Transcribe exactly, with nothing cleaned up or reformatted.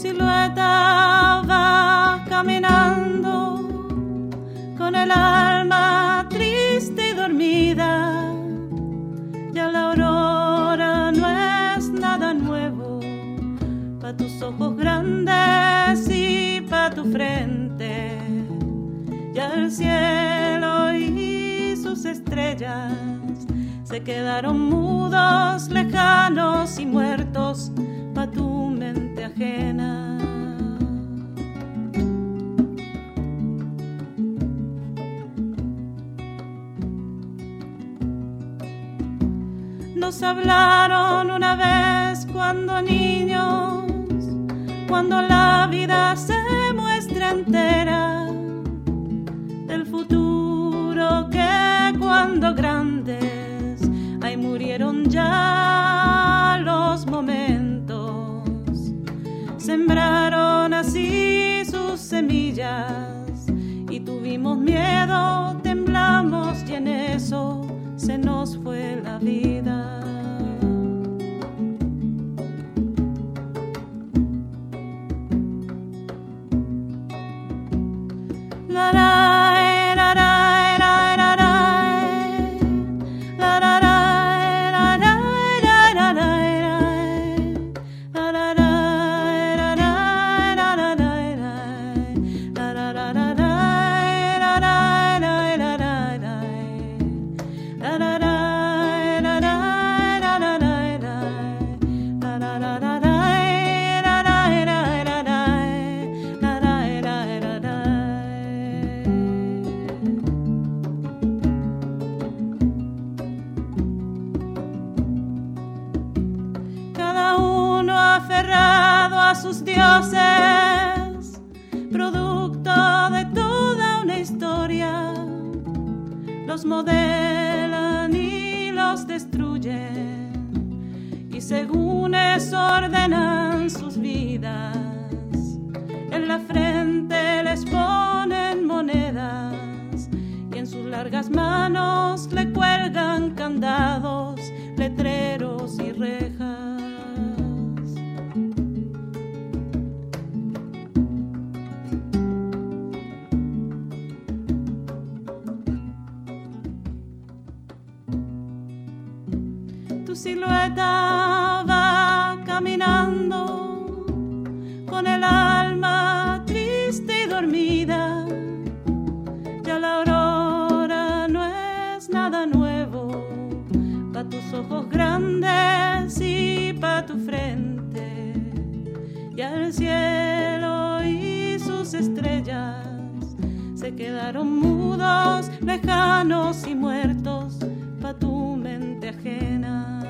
silueta va caminando con el alma triste y dormida. Ya la aurora no es nada nuevo pa' tus ojos grandes y pa' tu frente. Ya el cielo y sus estrellas se quedaron mudos, lejanos y muertos pa' tu mente ajena. Nos hablaron una vez cuando niños, cuando la vida se muestra entera, del futuro que cuando grandes, ahí murieron ya los momentos. Sembraron así sus semillas y tuvimos miedo, temblamos y en eso se nos fue la vida. La la la la la la la la la la aferrado a sus dioses, producto de toda una historia. Los modelan y los destruyen, y según eso ordenan sus vidas. En la frente les ponen monedas, y en sus largas manos le cuelgan candados, letreros y rejas. Tu silueta va caminando con el alma triste y dormida. Ya la aurora no es nada nuevo pa' tus ojos grandes y pa' tu frente. Ya el cielo y sus estrellas se quedaron mudos, lejanos y muertos pa' tu mente ajena.